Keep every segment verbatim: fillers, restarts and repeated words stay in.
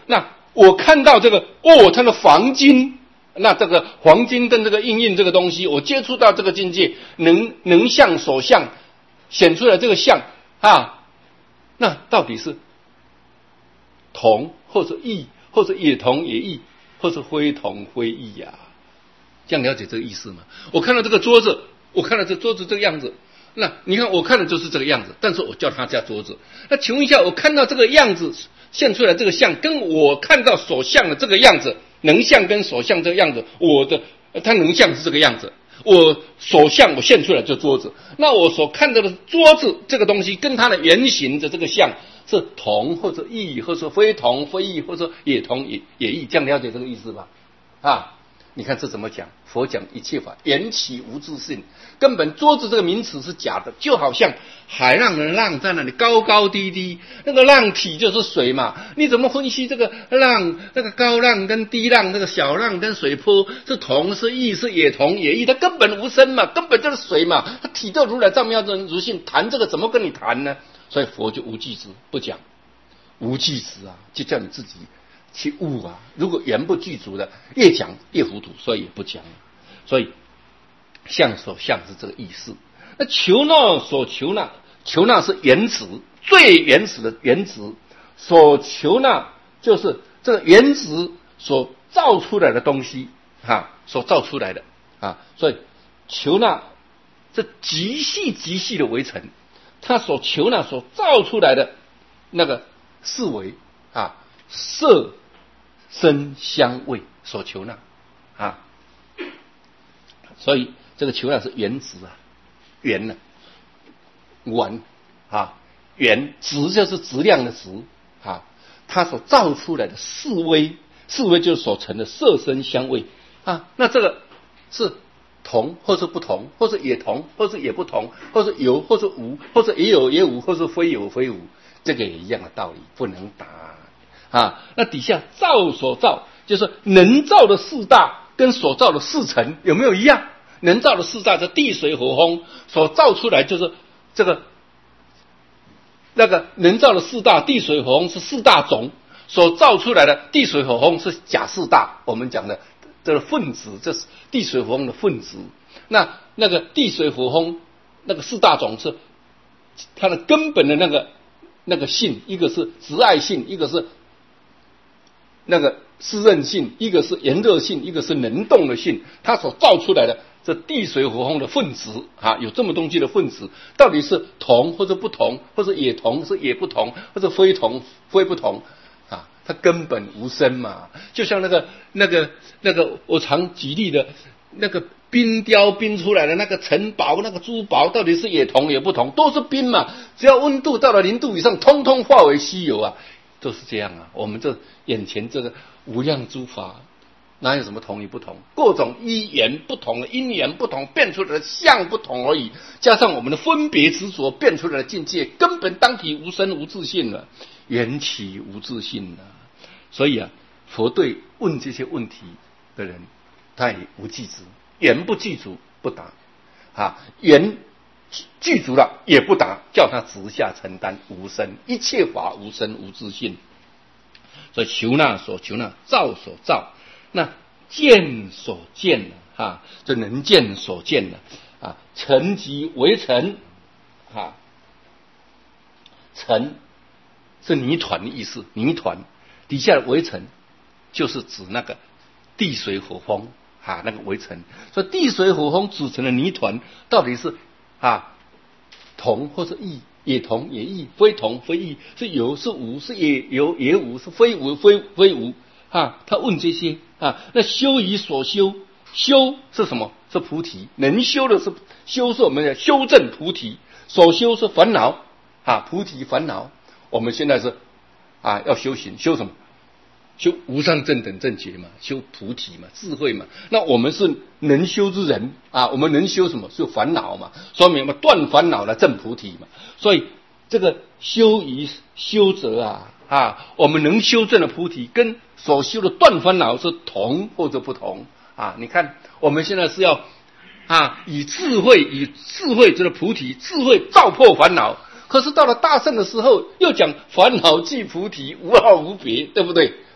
那我看到这个哦，它的黄金，那这个黄金跟这个印印这个东西，我接触到这个境界，能能相所相显出来这个相啊，那到底是同或者异，或者也同也异，或者非同非异呀、啊？这样了解这个意思吗？我看到这个桌子，我看到这桌子这个样子，那你看我看的就是这个样子，但是我叫它叫桌子。那请问一下，我看到这个样子现出来这个相，跟我看到所相的这个样子，能相跟所相这个样子，我的它能相是这个样子，我所相我现出来就桌子，那我所看到的桌子这个东西跟它的原型的这个相是同或者异，或者非同非异，或者也同也也异，这样了解这个意思吧？啊，你看这怎么讲？佛讲一切法缘起无自性，根本桌子这个名词是假的，就好像海浪的浪在那里高高低低，那个浪体就是水嘛，你怎么分析这个浪，那个高浪跟低浪，那个小浪跟水波是同是异是也同也异，它根本无生嘛，根本就是水嘛，它体就如来藏妙真如性，谈这个怎么跟你谈呢？所以佛就无记执不讲，无记执啊，就叫你自己去悟啊！如果缘不具足的，越讲越糊涂，所以也不讲。所以相所相是这个意思。那求那所求那，求那是原子，最原始的原子。所求那就是这个原子所造出来的东西啊，所造出来的啊。所以求那这极细极细的微尘，它所求那所造出来的那个四维啊，色声香味所求那啊，所以这个求那是原质啊，原呢、啊，完啊，原质就是质量的质啊，它所造出来的四维，四维就是所成的色声香味啊，那这个是同或是不同，或是也同，或是也不同，或是有或是无，或是也有也无，或是非有非无，这个也一样的道理，不能答啊。那底下造所造，就是能造的四大跟所造的四尘有没有一样？能造的四大是地水火风，所造出来就是这个那个能造的四大，地水火风是四大种，所造出来的地水火风是假四大，我们讲的这个分子，这是地水火风的分子。那那个地水火风那个四大种是它的根本的那个那个性，一个是直爱性，一个是那个湿润性，一个是炎热性，一个是能动的性，它所造出来的这地水火风的分子啊，有这么东西的分子，到底是同或者不同，或者也同是也不同，或者非同非不同啊？它根本无生嘛，就像那个那个那个我常举例的那个冰雕冰出来的那个城堡，那个珠宝到底是也同也不同，都是冰嘛，只要温度到了零度以上，通通化为稀有啊，都是这样啊。我们这眼前这个无量诸法，哪有什么同与不同？各种因缘不同的因缘不同，变出来的相不同而已，加上我们的分别执着变出来的境界，根本当体无生无自性了，缘起无自性了。所以啊，佛对问这些问题的人，他也无记执，缘不具足不答啊，缘具足了也不答，叫他直下承担无生，一切法无生无自性。所以求那所求那，造所造，那见所见了啊，这能见所见了啊，尘即为尘啊，尘是泥团的意思，泥团底下的为尘就是指那个地水火风啊，那个为尘。所以地水火风组成的泥团，到底是啊同或是异？也同也异，非同非异，是有是无，是也有也无，是非无非非无啊。他问这些啊，那修以所修，修是什么？是菩提。能修的是修，是我们的修正菩提。所修是烦恼啊，菩提烦恼。我们现在是啊，要修行，修什么？修无上正等正觉嘛，修菩提嘛，智慧嘛。那我们是能修之人啊，我们能修什么？修烦恼嘛，说明我们断烦恼了，证菩提嘛。所以这个修于修者啊啊，我们能修正的菩提，跟所修的断烦恼是同或者不同啊？你看我们现在是要啊，以智慧以智慧这个菩提，智慧照破烦恼。可是到了大圣的时候，又讲烦恼即菩提，无二无别，对不对？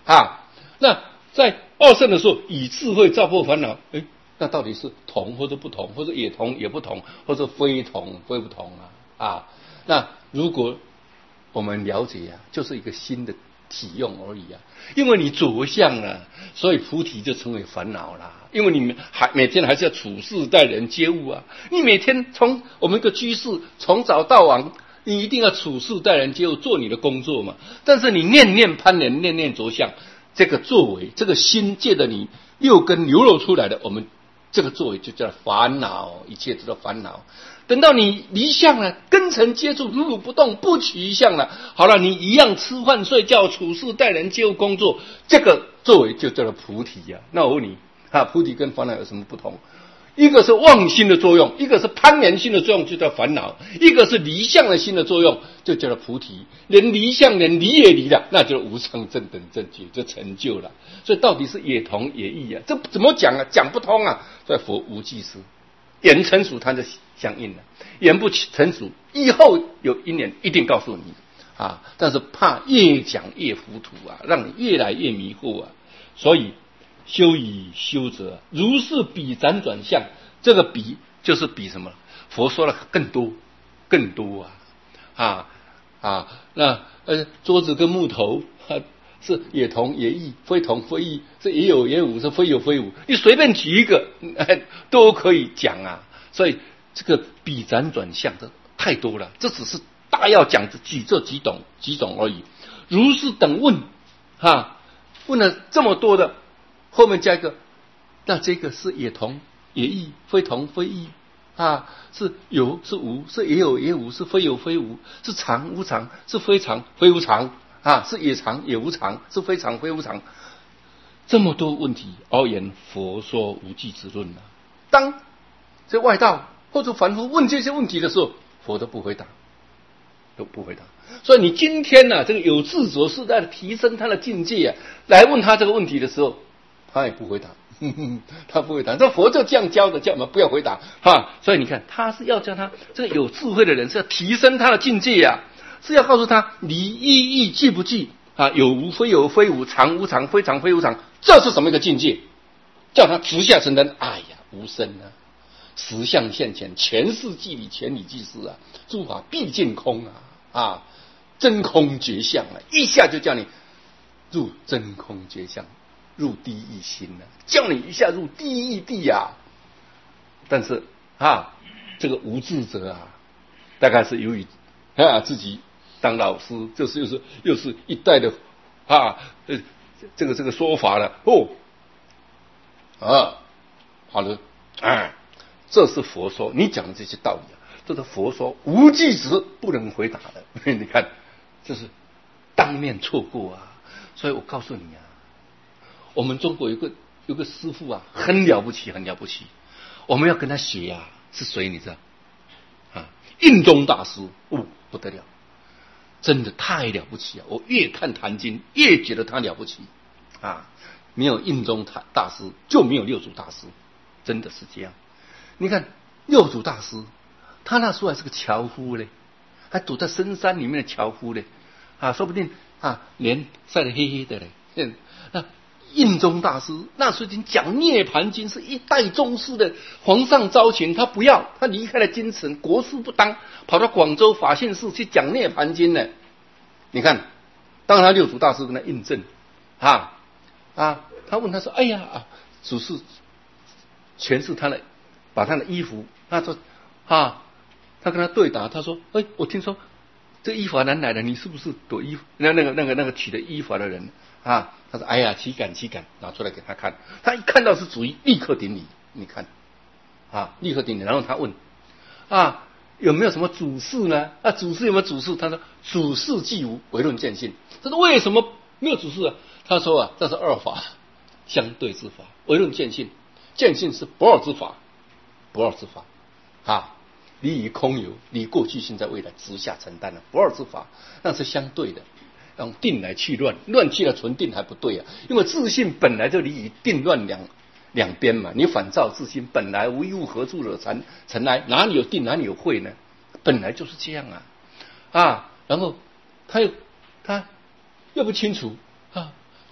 啊。那在二圣的时候，以智慧照破烦恼，哎，那到底是同或者不同，或者也同也不同，或者非同非不同啊？啊，那如果我们了解啊，就是一个新的体用而已啊。因为你着相了，所以菩提就成为烦恼啦。因为你还每天还是要处事待人接物啊，你每天从我们一个居士从早到晚，你一定要处事待人接物，做你的工作嘛。但是你念念攀缘，念念着相，这个作为，这个心借着你六根流露出来的，我们这个作为就叫烦恼，一切都叫烦恼。等到你离相了，根尘接触，如如不动，不取一相了，好了，你一样吃饭睡觉处事待人接物工作，这个作为就叫做菩提呀、啊。那我问你啊，菩提跟烦恼有什么不同？一个是妄心的作用，一个是攀缘心的作用，就叫烦恼；一个是离相的心的作用，就叫做菩提。连离相连离也离了，那就无上正等正觉，就成就了。所以到底是也同也异啊，这怎么讲啊？讲不通啊！在佛无记事，言成熟它就相应了，言不成熟，以后有因缘一定告诉你啊。但是怕越讲越糊涂啊，让你越来越迷惑啊。所以修以修者，如是比辗转相，这个比就是比什么？佛说了更多，更多啊啊啊！那呃，桌子跟木头啊，是也同也异，非同非异，是也有也无，是非有非无。你随便举一个，哎，都可以讲啊。所以这个比辗转相的太多了，这只是大要讲举这几种几种而已。如是等问，哈、啊，问了这么多的。后面加一个，那这个是也同也异，非同非异啊，是有是无，是也有也无，是非有非无，是常无常，是非常非无常啊，是也常也无常，是非常非无常。这么多问题，而言佛说无记之论啊。当这外道或者凡夫问这些问题的时候，佛都不回答，都不回答。所以你今天呢、啊，这个有智者是在提升他的境界啊，来问他这个问题的时候。他也不回答，呵呵他不回答。这佛就这样教的，叫我们不要回答哈。所以你看，他是要叫他这个有智慧的人是要提升他的境界呀、啊，是要告诉他离意义记不记啊，有无非有非无，常无常，非常非无常，这是什么一个境界？叫他直下承担。哎呀，无声啊，实相现前，前世即理，前理即是啊，诸法毕竟空啊啊，真空觉相啊，一下就叫你入真空觉相。入第一心了，叫你一下入第一地呀、啊。但是啊，这个无智者啊，大概是由于啊自己当老师，就是又是又是一代的啊，呃，这个这个说法了哦啊，好了啊，这是佛说，你讲的这些道理啊，这是佛说无记时不能回答的。你看，这是当面错过啊，所以我告诉你啊。我们中国有个有个师父啊，很了不起，很了不起。我们要跟他学啊，是谁你知道？啊，印宗大师，哦，不得了，真的太了不起啊！我越看《坛经》，越觉得他了不起啊！没有印宗大师，就没有六祖大师，真的是这样。你看六祖大师，他那时候还是个樵夫嘞，还躲在深山里面的樵夫嘞，啊，说不定啊，脸晒得黑黑的嘞，嗯，那。印宗大师那时候已经讲《涅盘经》，是一代宗师的皇上招请他不要，他离开了京城，国师不当，跑到广州法性寺去讲《涅盘经》呢。你看，当然六祖大师跟他印证啊啊，他问他说：“哎呀啊，祖师诠释他的，把他的衣服，他说啊，他跟他对答，他说：哎，我听说这依法难来的，你是不是躲衣服？那那个那个那个取的依法的人？”啊，他说：“哎呀，岂敢岂敢！”拿出来给他看，他一看到是主意，立刻顶礼。你看，啊，立刻顶礼。然后他问：“啊，有没有什么主事呢？啊，主事有没有主事？”他说：“主事既无，唯论见性。”这是为什么没有主事啊？他说啊，这是二法相对之法，唯论见性。见性是不二之法，不二之法啊，离于空有，离过去、现在、未来直下承担了不二之法，那是相对的。用定来去乱，乱去了纯定还不对啊！因为自信本来就离于定乱两两边嘛，你反照自心，本来无一物，何处惹尘尘埃？哪里有定，哪里有慧呢？本来就是这样啊！啊，然后他又他又不清楚啊，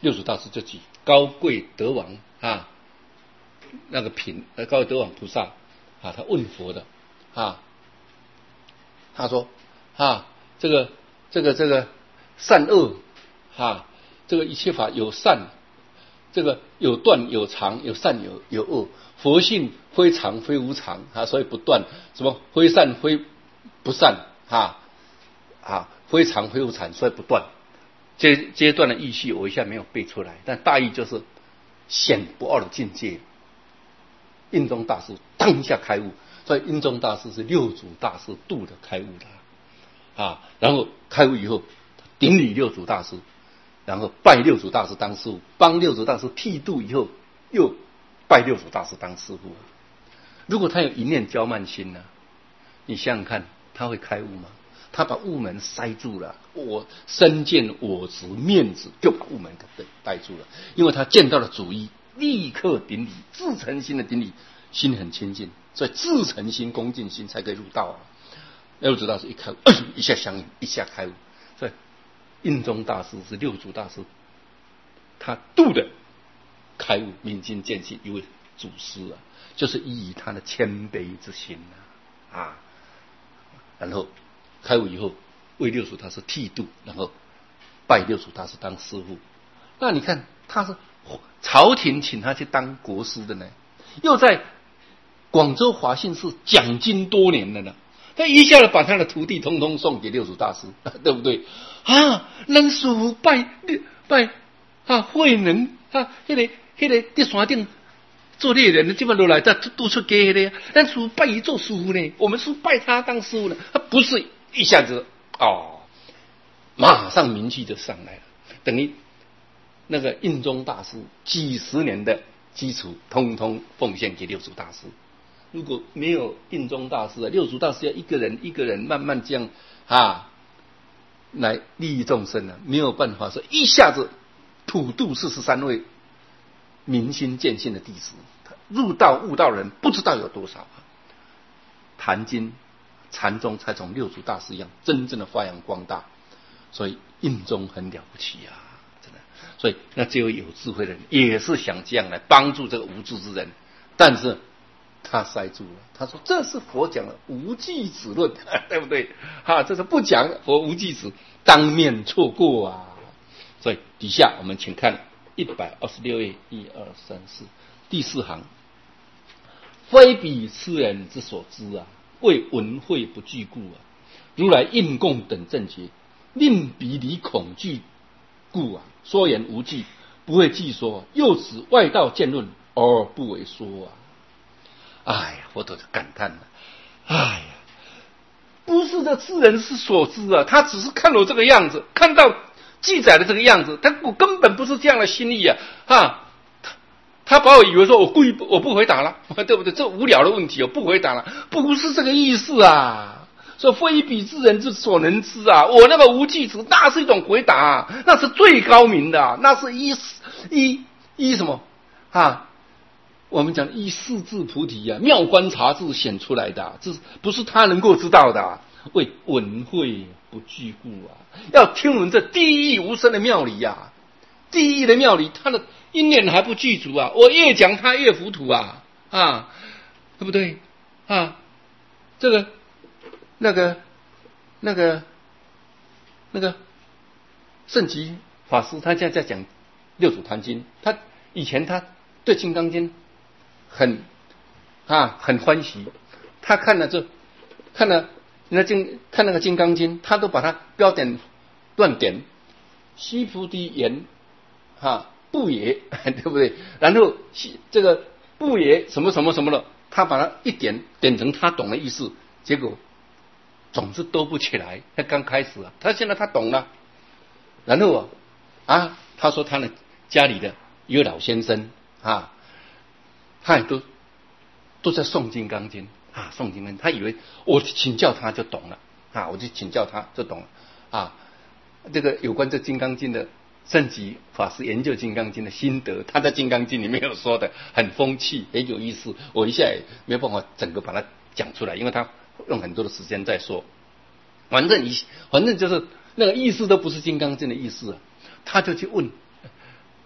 六祖大师就举高贵德王啊，那个品呃高贵德王菩萨啊，他问佛的啊，他说啊，这个这个这个善恶啊，这个一切法有善，这个有断有常，有善有有恶，佛性非常非无常啊，所以不断，什么非善非不善啊啊，非常非无常，所以不断。这阶段的意序我一下没有背出来，但大意就是显不二的境界。印宗大师当下开悟，所以印宗大师是六祖大师度的开悟的啊。然后开悟以后，顶礼六祖大师，然后拜六祖大师当师父，帮六祖大师剃度以后，又拜六祖大师当师父。如果他有一念骄慢心呢、啊，你想想看，他会开悟吗？他把悟门塞住了，我身见我执面子就把悟门给带住了，因为他见到了主意，立刻顶礼，自诚心的顶礼，心很清净，所以自诚心恭敬心才可以入道啊。六祖大师一开悟，哎，一下相应，一下开悟，所以印宗大师是六祖大师他度的开悟明心见性一位祖师啊，就是依他的谦卑之心啊啊，然后开悟以后为六祖大师剃度，然后拜六祖大师当师父。那你看他是朝廷请他去当国师的呢，又在广州华信寺讲经多年了呢，他一下子把他的徒弟通通送给六祖大师，对不对啊？咱师父拜拜啊，慧能啊，那个那个在山顶做猎人的，基本都来在都出家的呀。但师父拜一做师父呢，我们是拜他当师父呢，他不是一下子哦，马上名气就上来了，等于那个印宗大师几十年的基础，通通奉献给六祖大师。如果没有印宗大师啊，六祖大师要一个人一个人慢慢这样啊来利益众生啊，没有办法说一下子普度四十三位明心见性的弟子，入道悟道人不知道有多少啊。坛经禅宗才从六祖大师一样真正的发扬光大，所以印宗很了不起啊，真的。所以那只有有智慧的人也是想这样来帮助这个无智之人，但是他塞住了。他说这是佛讲的无记子论，对不对？哈、啊，这是不讲佛无记子，当面错过啊。所以底下我们请看一百二十六页，一二三四第四行，非彼痴人之所知啊，为闻慧不具故啊。如来应供等正觉，令彼离恐惧故啊，说言无忌，不会记说，又指外道见论而不为说啊。哎呀，佛陀就感叹了，哎呀，不是这智人是所知啊，他只是看我这个样子，看到记载的这个样子，他根本不是这样的心意啊！啊，他他把我以为说我故意我不回答了，对不对？这无聊的问题我不回答了，不是这个意思啊！说非彼智人之所能知啊，我那个无记子那是一种回答、啊，那是最高明的、啊，那是依依依什么啊？我们讲依四智菩提啊，妙观察智显出来的、啊，这不是他能够知道的、啊。为闻慧不具故啊，要听闻这地义无声的妙理呀、啊，地义的妙理，他的因缘还不具足啊，我越讲他越糊涂啊啊，对不对啊？这个那个那个那个圣极法师，他现在在讲六祖坛经，他以前他对金刚经很啊很欢喜，他看了这看了。那金看那个《金刚经》，他都把它标点断点，须菩提言，哈不也，对不对？然后这个不也什么什么什么了，他把它一点点成他懂的意思，结果总是都不起来。他刚开始啊，他现在他懂了，然后啊啊，他说他的家里的一个老先生啊，他也都都在诵《金刚经》。啊，诵经文，他以为我请教他就懂了啊，我就请教他就懂了啊。这个有关这《金刚经》的圣极法师研究《金刚经》的心得，他在《金刚经》里面有说的很风趣，很有意思。我一下也没办法整个把它讲出来，因为他用很多的时间在说。反正一反正就是那个意思都不是《金刚经》的意思、啊，他就去问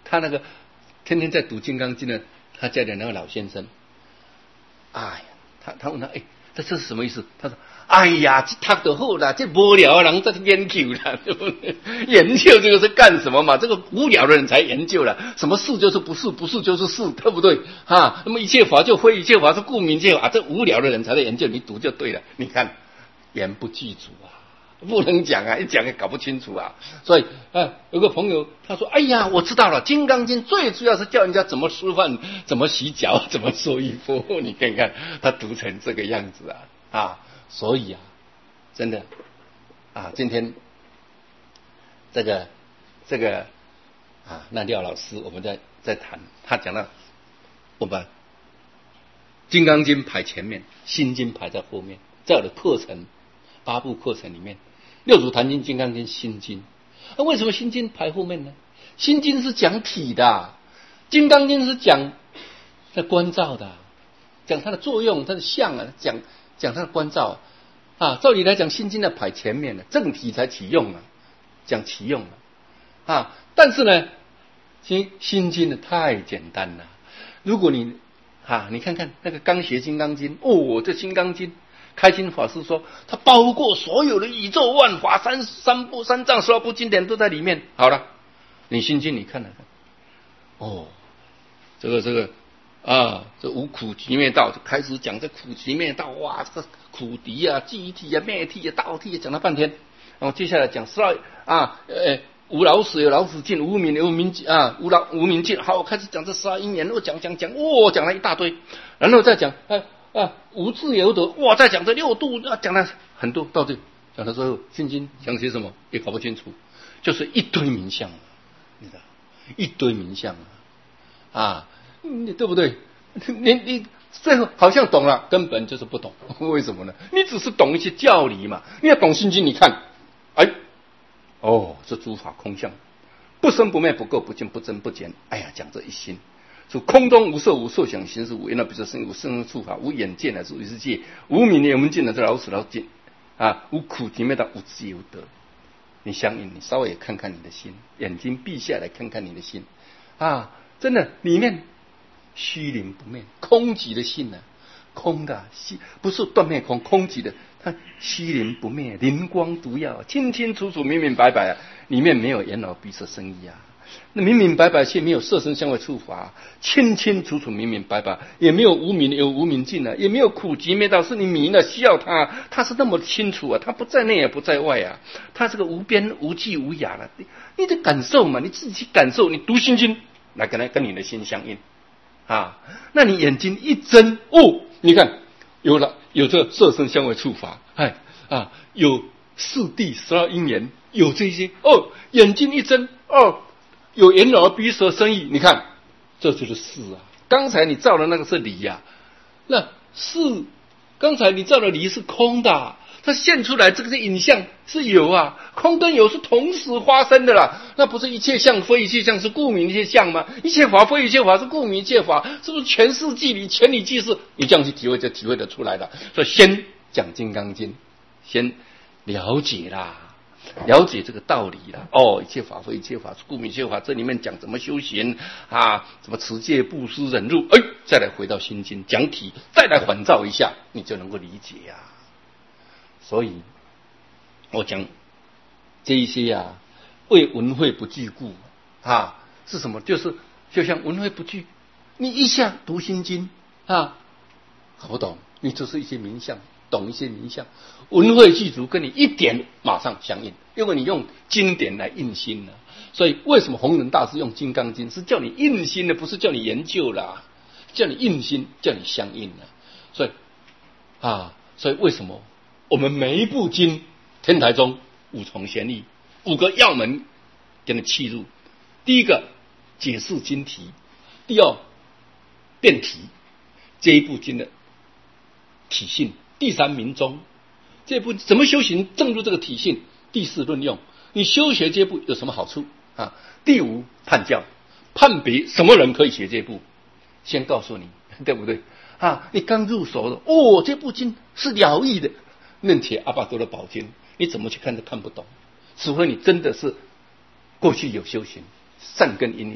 他那个天天在读《金刚经》的他家里那个老先生，哎呀，他他问他，哎，这这是什么意思？他说，哎呀，这读就好啦，这无聊的人在研究啦，对不对？研究这个是干什么嘛？这个无聊的人才研究了，什么是就是不是，不是就是是，对不对？啊，那么一切法就非一切法是故名一切法，这无聊的人才在研究，你读就对了。你看，言不具足啊。不能讲啊，一讲也搞不清楚啊。所以啊，有个朋友他说：“哎呀，我知道了，《金刚经》最主要是教人家怎么吃饭、怎么洗脚、怎么做衣服。”你看看他读成这个样子啊啊！所以啊，真的啊，今天这个这个啊，那廖老师我们在在谈，他讲到我把《金刚经》排前面，《心经》排在后面，在我的课程八部课程里面。六祖坛经、金刚经、心经，那、啊、为什么心经排后面呢？心经是讲体的，金刚经是讲在观照的，讲它的作用、它的相啊，讲讲它的观照啊。照理来讲，心经的排前面的，正体才起用啊，讲起用啊。啊，但是呢，心心经的太简单了。如果你啊，你看看那个刚学金刚经，哦，这金刚经。开心法师说，它包括所有的宇宙万法，三三部三藏十二部经典都在里面。好了，你心经你看了看，哦，这个这个啊，这无苦集灭道就开始讲这苦集灭道，哇，这个苦敌啊、集体啊、灭体啊、道体啊，讲了半天。然后接下来讲十二啊，呃，无老死有老死尽，无明有无明尽啊，无老无明尽。好，开始讲这十二因缘，我讲讲讲，哦，讲了一大堆，然后再讲，哎。啊，无自由得，哇！再讲这六度，啊，讲了很多，到这讲的时候，心经讲些什么也搞不清楚，就是一堆名相，你知道，一堆名相啊，啊，你对不对？你你最后好像懂了，根本就是不懂，为什么呢？你只是懂一些教理嘛，你要懂心经，你看，哎，哦，这诸法空相，不生不灭，不垢不净，不增不减，哎呀，讲这一心。说空中无色无受想行识无，那比如说生无生处法，无眼见的是无世界，无明的无明尽的是老死老尽啊，无苦集灭道无自由得。你相应，你稍微看看你的心，眼睛闭下来看看你的心啊，真的里面虚灵不灭，空寂的心呢、啊，空的虚，不是断灭空，空寂的，它虚灵不灭，灵光独耀，清清楚楚，明明白白啊，里面没有眼耳鼻舌身意啊。那明明白白却没有色身相位触法，清清楚楚明明白白，也没有无明有无明尽啊，也没有苦集灭道，是你迷了需要它，它是那么清楚啊，它不在内也不在外啊，它这个无边无际无涯了，你你得感受嘛，你自己去感受，你读心经来跟它跟你的心相应啊，那你眼睛一睁哦，你看有了有这色身相位触法，哎啊，有四谛十二因缘，有这些哦，眼睛一睁哦。有眼耳鼻舌身意，你看，这就是事啊。刚才你造的那个是理呀、啊，那事，刚才你造的理是空的、啊，它现出来这个是影像是有啊，空跟有是同时发生的啦。那不是一切相非一切相是故名一切相吗？一切法非一切法是故名一切法，是不是全世即理，全理即是？你这样去体会就体会得出来了。所以先讲《金刚经》，先了解啦。了解这个道理了哦，一切法非一切法是故名一切法，这里面讲怎么修行啊，怎么持戒布施忍辱，哎，再来回到心经讲体，再来反照一下，你就能够理解呀、啊。所以我讲这一些呀、啊，为文慧不具故啊，是什么？就是就像文慧不具，你一下读心经啊，搞不懂，你就是一些名相。懂一些名相，文慧具足，跟你一点马上相应，因为你用经典来印心了、啊。所以为什么弘忍大师用《金刚经》是叫你印心的，不是叫你研究啦，叫你印心，叫你相应了。所以啊，所以为什么我们每一部经，天台宗五重玄义五个要门给你契入？第一个解释经题，第二辩题，这一部经的体性。第三明宗，这部怎么修行正入这个体性？第四论用，你修学这部有什么好处啊？第五判教，判别什么人可以学这部，先告诉你，对不对啊？你刚入手的哦，这部经是了义的，楞且阿巴多的宝经，你怎么去看都看不懂，除非你真的是过去有修行善根因缘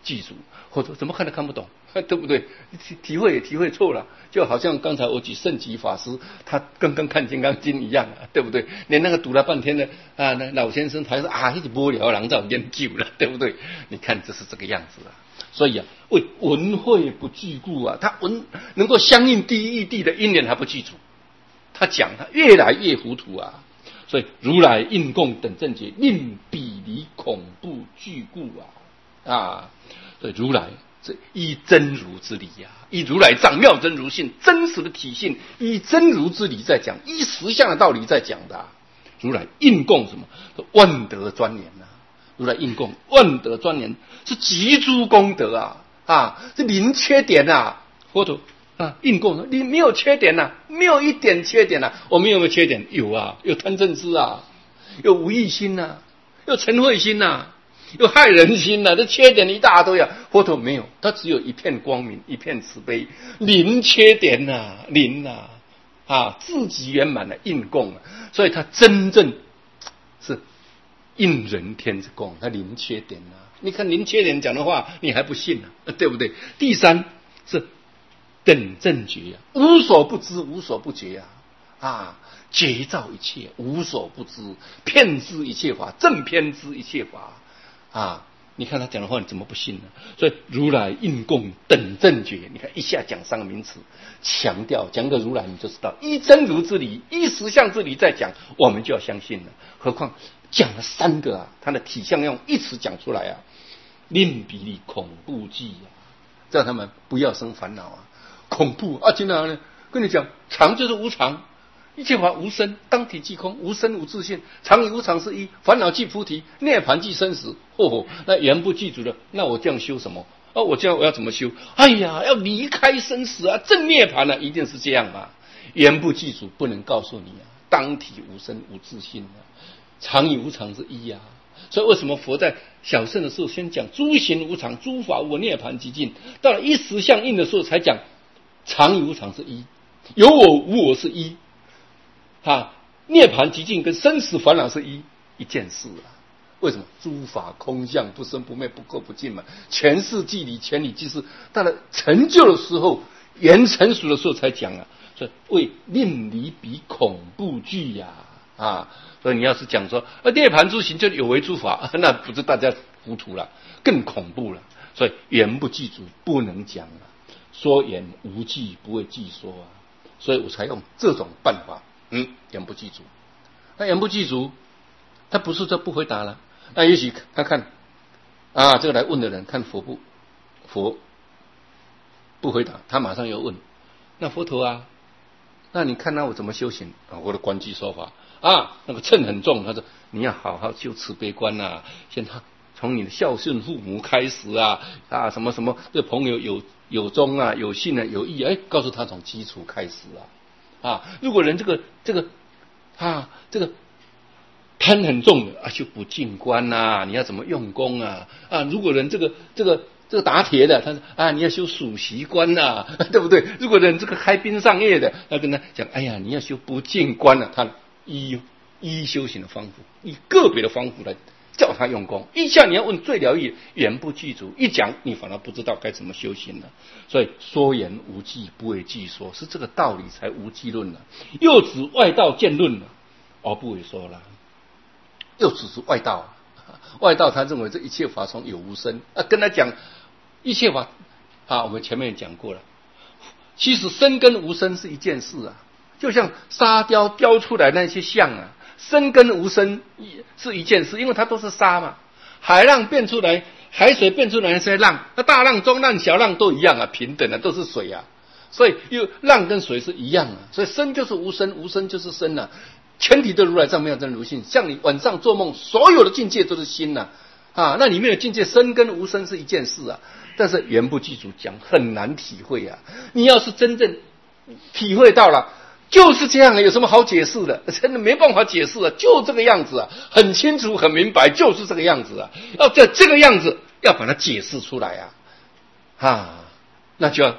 记住，或者怎么看都看不懂，对不对？体体会也体会错了，就好像刚才我举圣极法师，他刚刚看《金刚经》一样啊，对不对？连那个读了半天的啊，那老先生还是啊，一直无聊，人造研究了，对不对？你看这是这个样子啊。所以啊，为文慧不具故啊，他文能够相应第一义谛的因缘还不记住，他讲他越来越糊涂啊。所以如来应供等正觉，令彼离恐怖具故啊啊！所以如来这依真如之理呀、啊，依如来藏妙真如性真实的体性，依真如之理在讲，依实相的道理在讲的、啊。如来应供什么？万德庄严呐、啊！如来应供万德庄严是极诸功德啊啊，是零缺点啊！佛陀啊，应供你没有缺点呐、啊，没有一点缺点呐、啊。我们有没有缺点？有啊，有贪嗔痴啊，有无义心呐、啊，有嗔恚心呐、啊。有害人心呐、啊，这缺点一大堆啊！佛陀没有，他只有一片光明，一片慈悲，零缺点呐、啊，零呐、啊，啊，自己圆满的应供啊，所以他真正是应人天之供，他零缺点呐、啊。你看零缺点讲的话，你还不信呢、啊，对不对？第三是等正觉啊，无所不知，无所不觉啊，啊，觉照一切，无所不知，遍知一切法，正遍知一切法。啊，你看他讲的话，你怎么不信呢？所以如来应供等正觉，你看一下讲三个名词，强调讲个如来，你就知道依真如之理，依实相之理在讲，我们就要相信了。何况讲了三个啊，他的体相用一词讲出来啊，令彼离恐怖计啊，让他们不要生烦恼啊，恐怖啊，经常呢跟你讲，常就是无常。一切法无生，当体即空，无生无自性，常与无常是一，烦恼即菩提，涅槃即生死。哦，那言不记住了，那我这样修什么？哦，我这样我要怎么修？哎呀，要离开生死啊，正涅槃啊，一定是这样啊。言不记住，不能告诉你啊，当体无生无自性啊，常与无常是一啊。所以为什么佛在小乘的时候先讲诸行无常，诸法无我，涅槃即尽，到了一时相应的时候才讲常与无常是一，有我无我是一。啊，涅槃极尽跟生死烦恼是一一件事啊！为什么？诸法空相，不生不灭，不垢不净嘛。全是即理，全理即是。到了成就的时候，缘成熟的时候才讲啊。所以为令离彼恐怖惧呀啊，啊！所以你要是讲说啊，涅槃诸行就有为诸法，那不是大家糊涂了，更恐怖了。所以言不记住，不能讲啊。说言无记，不会记说啊。所以我才用这种办法。嗯，言不记住，那言不记住，他不是这不回答了。那也许他看啊，这个来问的人看佛不佛不回答，他马上又问，那佛陀啊，那你看那我怎么修行啊？我的观机说法啊，那个秤很重，他说你要好好修慈悲观呐、啊，先他从你的孝顺父母开始啊啊，什么什么这朋友有有忠啊，有信啊，有义，哎，告诉他从基础开始啊。啊，如果人这个这个啊这个贪很重的啊，就不进观呐、啊，你要怎么用功啊？啊，如果人这个这个这个打铁的，他说啊，你要修属习观呐、啊，对不对？如果人这个开宾上业的，他跟他讲，哎呀，你要修不进观了、啊，他依依修行的方法，以个别的方法来叫他用功。一下你要问最了义，言不记住，一讲你反而不知道该怎么修行了。所以说言无记，不为记说，是这个道理才无记论了。又指外道见论了，而不为说了。又指是外道，外道他认为这一切法从有无生啊，跟他讲一切法啊，我们前面也讲过了。其实生跟无生是一件事啊，就像沙雕雕出来那些像啊。生跟无生是一件事，因为它都是沙嘛。海浪变出来，海水变出来那些浪，那大浪、中浪、小浪都一样啊，平等的、啊、都是水啊。所以又浪跟水是一样啊。所以生就是无生，无生就是生啊。全体的如来藏妙真如性，像你晚上做梦，所有的境界都是心呐 啊, 啊，那里面的境界生跟无生是一件事啊。但是言不记住讲很难体会啊。你要是真正体会到了。就是这样，有什么好解释的？真的没办法解释啊，就这个样子啊，很清楚很明白，就是这个样子啊。要在这个样子，要把它解释出来啊，啊，那就要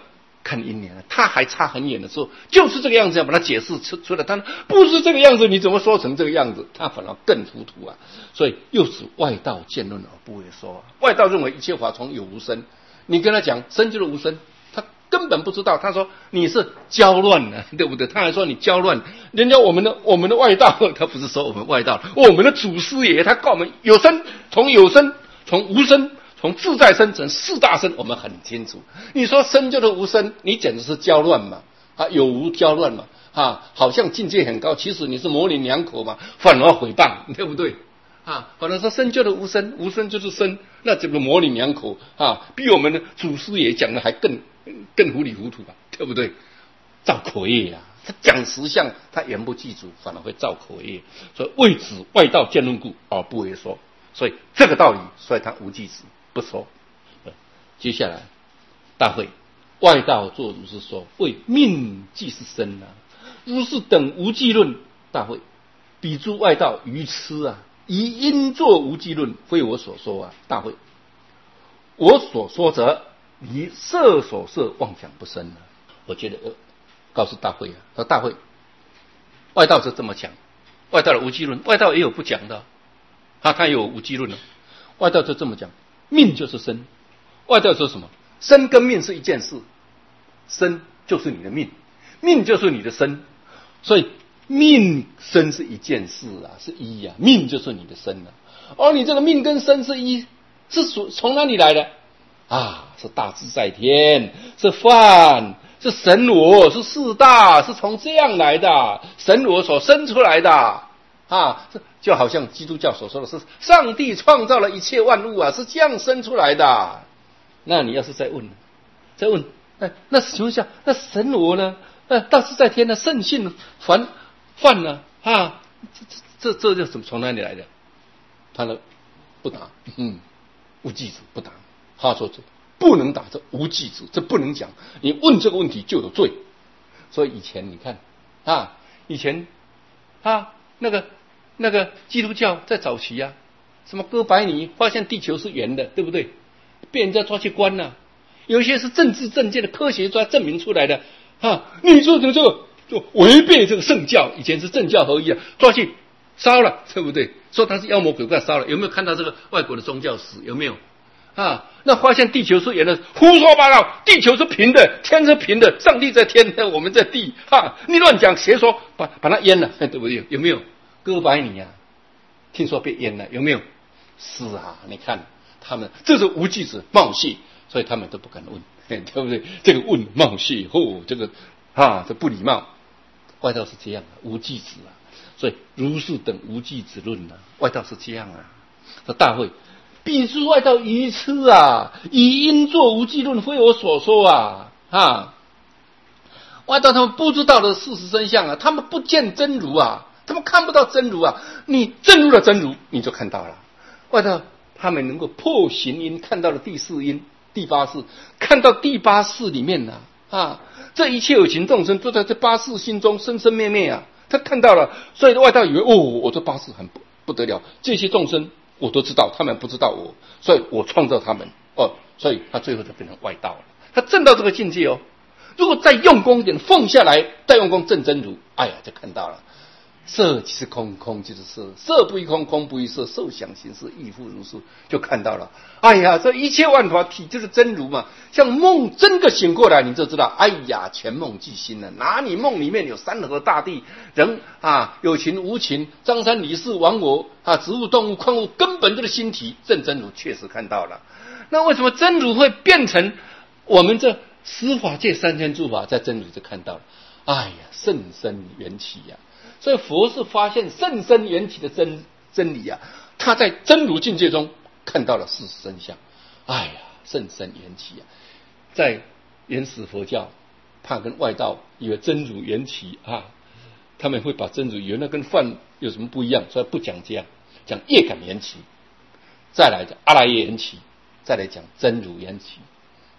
看因缘，他还差很远的时候，就是这个样子，要把它解释出出来。他不是这个样子，你怎么说成这个样子？他反而更糊涂啊！所以又是外道见论而不为说、啊。外道认为一切法从有无生，你跟他讲生就是无生，他根本不知道。他说你是交乱了、啊，对不对？他还说你交乱。人家我们的我们的外道，他不是说我们外道，我们的祖师爷他告我们有生，从有生，从无生。从自在生成四大生，我们很清楚。你说生就是无生，你简直是交乱嘛！啊，有无交乱嘛！啊，好像境界很高，其实你是模棱两可嘛，反而诽谤，对不对？啊，反而说生就是无生，无生就是生，那这个模棱两可啊，比我们的祖师爷讲的还更更糊里糊涂吧，对不对？造口业啊！他讲实相，他言不记住，反而会造口业。所以谓之外道见论故而不为说。所以这个道理，所以他无记子。不说，接下来大会外道作如是说，谓命即是生啊，如是等无记论。大会彼诸外道愚痴啊，以因作无记论，非我所说啊。大会我所说者，以色所摄妄想不生啊。我觉得、呃、告诉大会啊，说大会外道是这么讲，外道的无记论，外道也有不讲的，他他也有无记论的，外道就这么讲。命就是生，外道说什么？生跟命是一件事，生就是你的命，命就是你的生，所以命生是一件事啊，是一啊，命就是你的生啊。而你这个命跟生是一，是属从哪里来的啊？是大自在天，是梵，是神我，是四大，是从这样来的，神我所生出来的啊。就好像基督教所说的是上帝创造了一切万物啊，是这样生出来的。那你要是再问再问那那请问一下，那神我呢？那大自在天呢？圣性凡梵呢？啊，这这这这怎么从哪里来的？他呢不答，嗯，无记子不答。他说这不能答，这无记子，这不能讲。你问这个问题就有罪。所以以前你看啊，以前啊那个。那个基督教在早期啊，什么哥白尼发现地球是圆的，对不对？被人家抓去关了、啊。有一些是政治正见的科学家证明出来的啊，你说的这个就违背这个圣教，以前是政教合一啊，抓去烧了，对不对？说他是妖魔鬼怪烧了，有没有看到这个外国的宗教史？有没有啊？那发现地球是圆的，胡说八道，地球是平的，天是平的，上帝在天，我们在地，哈，你乱讲邪说，把把它淹了，对不对？有没有？哥白尼啊，听说被淹了，有没有？是啊，你看他们这是无记子冒谢，所以他们都不敢问，对不对？这个问冒谢，哦，这个啊，这不礼貌。外道是这样的，无记子啊，所以如是等无记子论啊，外道是这样啊。这大会必诸外道愚痴啊，以因作无记论，非我所说啊啊！外道他们不知道的事实真相啊，他们不见真如啊。他们看不到真如啊，你证入了真如，你就看到了。外道他们能够破行因，看到了第四因、第八识，看到第八识里面呢 啊, 啊，这一切有情众生都在这八识心中生生灭灭啊。他看到了，所以外道以为哦，我这八识很不不得了，这些众生我都知道，他们不知道我，所以我创造他们哦，所以他最后就变成外道了。他证到这个境界哦，如果再用功一点，放下来，再用功证真如，哎呀，就看到了。色即是空，空即是色，色不异空，空不异色，受想行识亦复如是，就看到了。哎呀，这一切万法体就是真如嘛，像梦真的醒过来，你就知道，哎呀，全梦即心了。哪里梦里面有山河大地，人啊，有情无情，张三李四亡我啊，植物动物矿物，根本这个心体正真如确实看到了。那为什么真如会变成我们这十法界三千诸法在真如就看到了？哎呀，甚深缘起呀、啊！所以佛是发现甚深缘起的真真理啊，他在真如境界中看到了事实真相。哎呀，甚深缘起啊！在原始佛教，怕跟外道以为真如缘起啊，他们会把真如原来跟梵有什么不一样，所以不讲这样，讲业感缘起，再来讲阿赖耶缘起，再来讲真如缘起。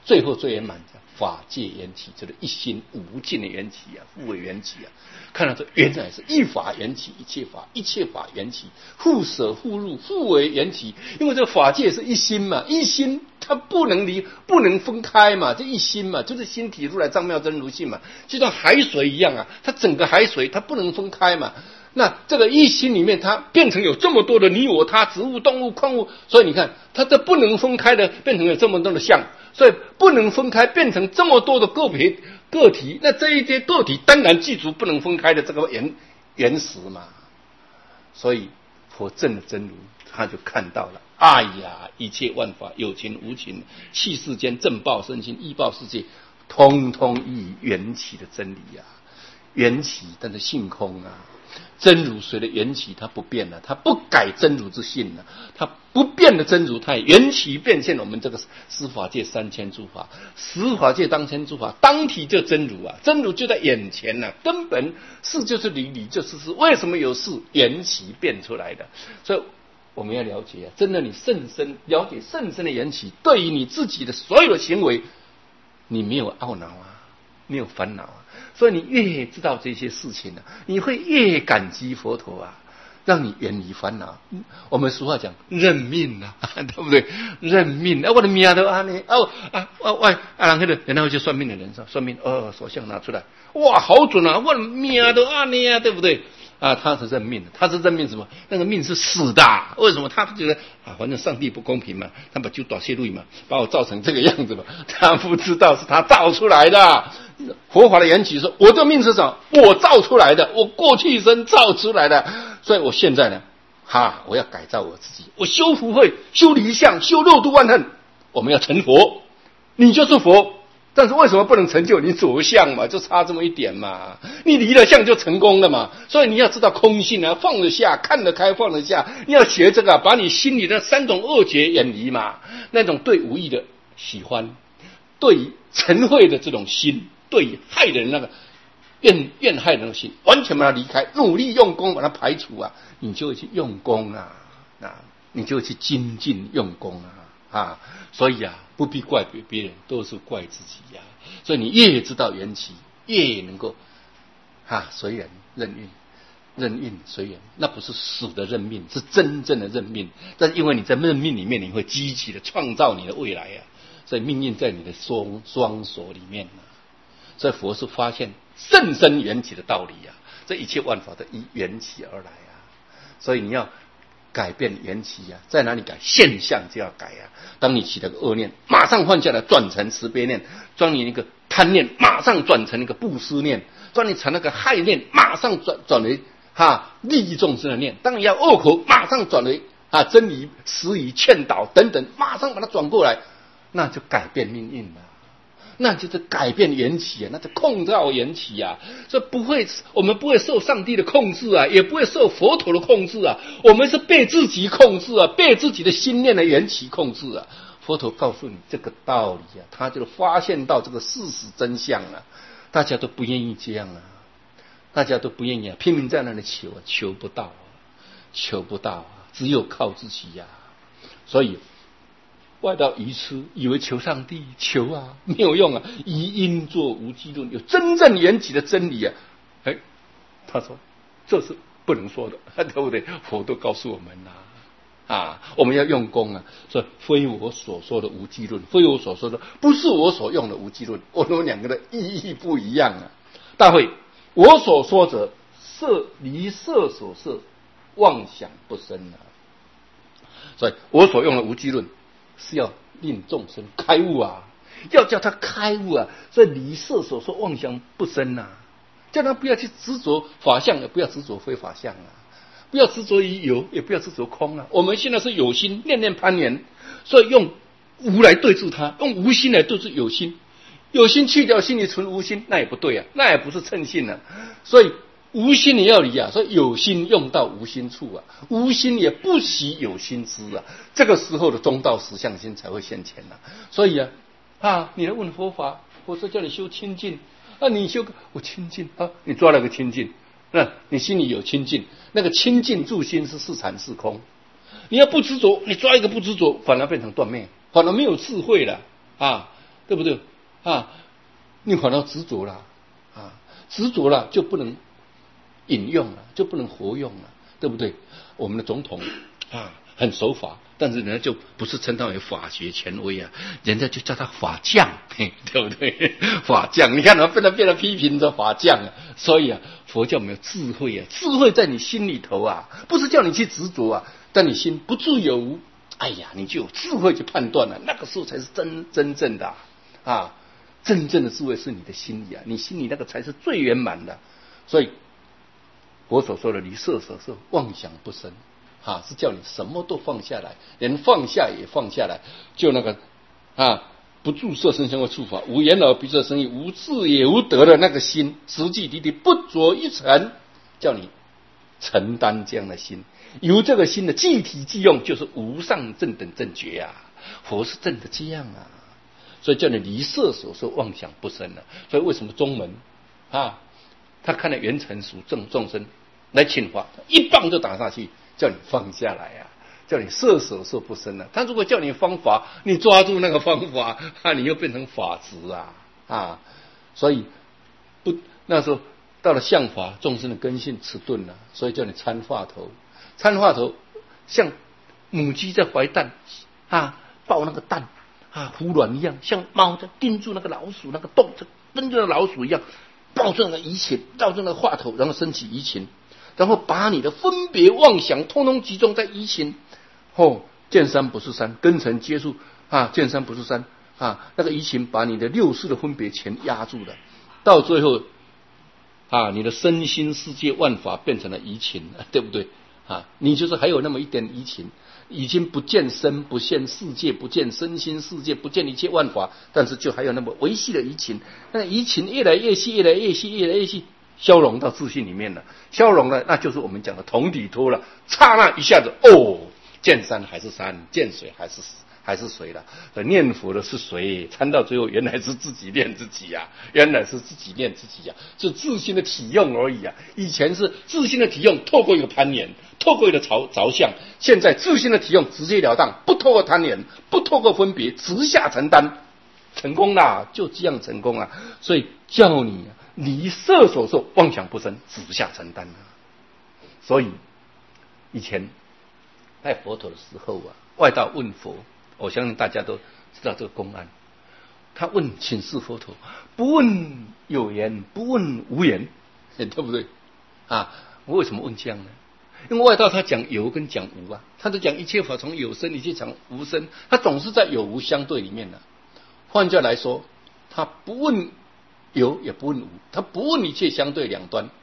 最后最圆满的法界缘起，就是一心无尽的缘起啊，复为缘起啊。看到这原来是一法缘起，一切法，一切法缘起，互舍互入，互为缘起。因为这个法界是一心嘛，一心它不能离，不能分开嘛，这一心嘛，就是心体如来藏妙真如性嘛，就像海水一样啊，它整个海水它不能分开嘛。那这个一心里面，它变成有这么多的你我他、植物、动物、矿物，所以你看，它这不能分开的，变成有这么多的相，所以不能分开，变成这么多的个别个体。那这一些个体当然记住不能分开的这个原原始嘛。所以佛证的真如，他就看到了，哎呀，一切万法有情无情，气世间正报身心依报世界，通通依缘起的真理啊，缘起但是性空啊。真如随着缘起它不变了，它不改真如之性了，它不变的真如，它也缘起变现了我们这个十法界三千诸法，十法界当千诸法，当体就真如啊，真如就在眼前了、啊，根本是就是理，理就是事，为什么有事？缘起变出来的。所以我们要了解啊，真的你甚深了解甚深的缘起，对于你自己的所有的行为，你没有懊恼啊，没有烦恼啊。所以你越知道这些事情呢、啊，你会越感激佛陀啊，让你远离烦恼。我们俗话讲认命啊，对不对？认命啊，我的命都安呢，哦啊啊喂啊，然后呢，然后就算命的人说算命，哦，手相拿出来，哇，好准啊，我的命都安呢啊，对不对？啊，他是认命的，他是认命什么？那个命是死的，为什么？他觉得啊，反正上帝不公平嘛，他把就打泄露嘛，把我造成这个样子嘛，他不知道是他造出来的。佛法的缘起说，我这命是什么？我造出来的，我过去生造出来的，所以我现在呢，哈，我要改造我自己，我修福慧，修离相，修六度万恨，我们要成佛，你就是佛。但是为什么不能成就？你着相嘛，就差这么一点嘛。你离了相就成功了嘛。所以你要知道空性啊，放得下，看得开，放得下。你要学这个、啊，把你心里的三种恶结远离嘛。那种对无益的喜欢，对嗔恚的这种心，对害人那个怨怨害人的心，完全把它离开，努力用功把它排除啊，你就会去用功啊，啊，你就会去精进用功啊。啊，所以啊，不必怪别别人，都是怪自己呀、啊。所以你越知道缘起，越能够啊随缘任运，任运随缘，那不是死的认命，是真正的认命。但是因为你在认命里面，你会积极的创造你的未来啊，所以命运在你的双双手里面啊。所以佛是发现甚深缘起的道理啊，这一切万法都依缘起而来啊。所以你要改变缘起啊，在哪里改？现象就要改啊。当你起了个恶念，马上换下来，转成慈悲念；当你那个贪念，马上转成一个布施念；当你成那个害念，马上转转为哈利益众生的念；当你要恶口，马上转为啊真理、实语、劝导等等，马上把它转过来，那就改变命运了。那就是改变缘起啊，那就控造缘起啊，所以不会，我们不会受上帝的控制啊，也不会受佛陀的控制啊，我们是被自己控制啊，被自己的心念的缘起控制啊。佛陀告诉你这个道理啊，他就发现到这个事实真相啊，大家都不愿意这样啊，大家都不愿意啊，拼命在那里求啊，求不到啊，求不到啊，只有靠自己呀、啊，所以。外道愚痴，以为求上帝，求啊没有用啊，以因作无机论，有真正缘起的真理啊。哎，他说这是不能说的，对不对？佛都告诉我们啦、啊，啊，我们要用功啊。所以非我所说的无机论，非我所说的，不是我所用的无机论，我们两个的意义不一样啊。大会，我所说者，色离色所摄，妄想不生啊。所以我所用的无机论。是要令众生开悟啊，要叫他开悟啊，所以离色所说妄想不生啊，叫他不要去执着法相，也不要执着非法相啊，不要执着于有，也不要执着空啊。我们现在是有心，念念攀缘，所以用无来对治它，用无心来对治有心，有心去掉心里存无心，那也不对啊，那也不是称性啊。所以无心你要离啊，所以有心用到无心处啊，无心也不习有心知啊，这个时候的中道实相心才会现前啊。所以啊，啊，你来问佛法，佛说叫你修清净，啊，你修我清净啊，你抓了个清净，那你心里有清净，那个清净住心是是禅是空。你要不执着，你抓一个不执着，反而变成断灭，反而没有智慧了啊。 对不对？啊，你反而执着了啊，执着了就不能引用了，就不能活用了，对不对？我们的总统啊很守法，但是人家就不是称他为法学权威啊，人家就叫他法匠，对不对？法匠，你看他被他变得批评着法匠啊，所以啊，佛教没有智慧啊，智慧在你心里头啊，不是叫你去执着啊，但你心不住有无，哎呀，你就有智慧去判断了，那个时候才是真真正的啊。啊真正的智慧是你的心里啊，你心里那个才是最圆满的。所以我所说的离色所受，妄想不生啊，是叫你什么都放下来，连放下也放下来，就那个啊不住色声香味触法，无眼耳鼻舌身意，无智也无得的那个心，实际地地不着一尘，叫你承担这样的心，由这个心的具体具用，就是无上正等正觉啊。佛是正的这样啊，所以叫你离色所受，妄想不生了。所以为什么中门啊，他看到缘尘属众众生来请法，一棒就打下去，叫你放下来啊，叫你色所受不生了。他如果叫你方法，你抓住那个方法啊，你又变成法执啊啊！所以不那时候到了相法，众生的根性迟钝了，所以叫你参话头，参话头像母鸡在怀蛋啊，抱那个蛋。啊，孵卵一样，像猫在盯住那个老鼠那个洞，盯住那老鼠一样，抱着那个移情，抱着那个话头，然后升起移情，然后把你的分别妄想通通集中在移情。哦，见山不是山，根尘接触啊，见山不是山啊，那个移情把你的六识的分别全压住了，到最后啊，你的身心世界万法变成了移情，对不对啊？你就是还有那么一点移情。已经不见身，不见世界，不见身心世界，不见一切万法，但是就还有那么维系的移情，那移情越来越细，越来越细，越来越细，消融到自信里面了，消融了，那就是我们讲的同体脱了，刹那一下子，哦，见山还是山，见水还是还是水了。念佛的是谁？参到最后，原来是自己念自己呀、啊，原来是自己念自己呀、啊，是自心的体用而已啊。以前是自心的体用，透过一个攀岩，透过一个着着相，现在自心的体用直截了当，不透过攀岩，不透过分别，直下承担，成功啦，就这样成功了。所以叫你离色所受，妄想不生，直下承担啊。所以以前拜佛陀的时候啊，外道问佛。我相信大家都知道这个公案，他问请示佛陀，不问有言，不问无言，对不对啊？我为什么问这样呢？因为外道他讲有跟讲无啊，他都讲一切法从有生，一切讲无生，他总是在有无相对里面的、啊。换句话来说，他不问有也不问无，他不问一切相对两端，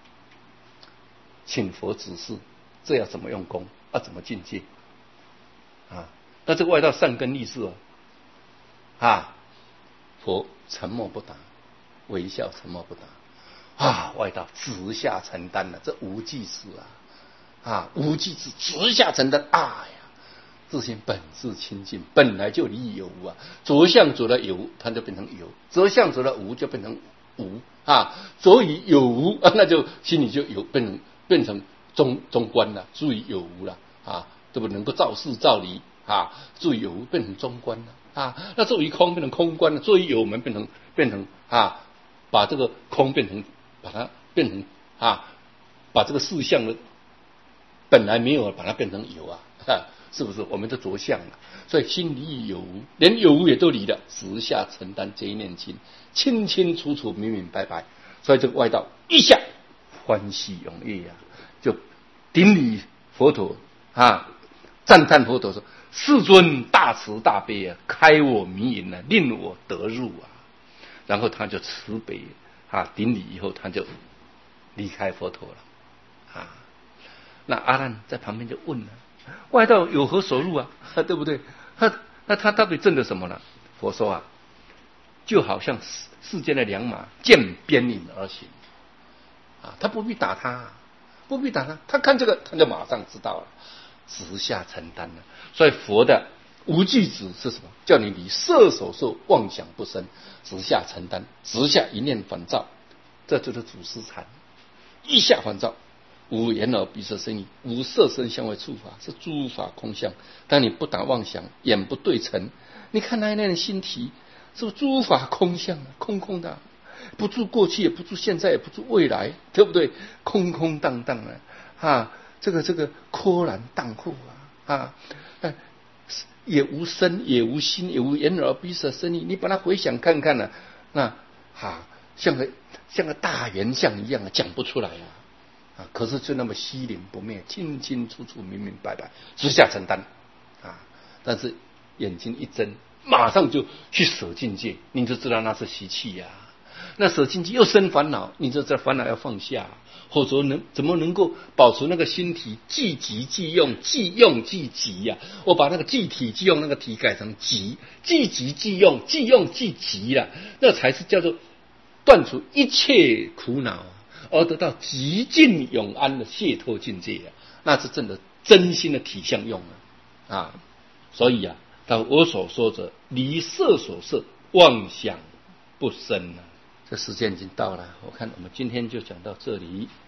请佛指示，这要怎么用功，要怎么境界啊？那这个外道善根利智哦，啊，佛沉默不答，微笑沉默不答，啊，外道直下承担了，这无记事啊，啊，无记事直下承担，啊呀，自心本自清净，本来就离有无啊，着相着了有，它就变成有；着相着了无，就变成无啊，着于有无啊，那就心里就有变成变成中中观了，注意有无了啊，对不能够照事照理。啊，作为有变成中观了啊，那作为空变成空观了，作为有我们变成变成啊，把这个空变成把它变成啊，把这个事项的本来没有把它变成有啊，啊是不是？我们的着相了，所以心离有无，连有无也都离了，直下承担这一念经，清清楚楚、明明白白。所以这个外道一下欢喜踊跃呀，就顶礼佛陀啊，赞叹佛陀说。世尊大慈大悲啊，开我迷隐啊，令我得入啊。然后他就慈悲啊，顶礼以后他就离开佛陀了啊。那阿难在旁边就问了：外道有何所入啊？对不对？他那他到底证的什么呢？佛说啊，就好像世间的良马见鞭影而行啊，他不必打他，不必打他，他看这个他就马上知道了。直下承担了，所以佛的无记止是什么？叫你离色所受，妄想不生，直下承担，直下一念反照，这就是主思禅。一下反照，无眼耳鼻舌身意，无色声香味触法，是诸法空相。当你不打妄想，眼不对尘，你看那那的心体， 是不是诸法空相啊？空空的，不住过去，也不住现在，也不住未来，对不对？空空荡荡的啊，这个这个豁然荡覆啊啊，也无身，也无心，也无言而闭塞生意。你把它回想看看呢、啊，那啊，像个像个大圆相一样啊，讲不出来啊啊，可是就那么稀灵不灭，清清楚楚，明明白白，直下承担啊。但是眼睛一睁，马上就去舍境界，你就知道那是习气呀、啊。那舍境界又生烦恼，你就知道烦恼要放下，否则能怎么能够保持那个心体即即即用，即用即即呀？我把那个即体即用那个体改成即，即即即用，即用即即了，那才是叫做断除一切苦恼，而得到极尽永安的解脱境界啊！那是真的真心的体相用啊！啊，所以啊，到我所说者，离色所摄，妄想不生啊！这时间已经到了，我看我们今天就讲到这里。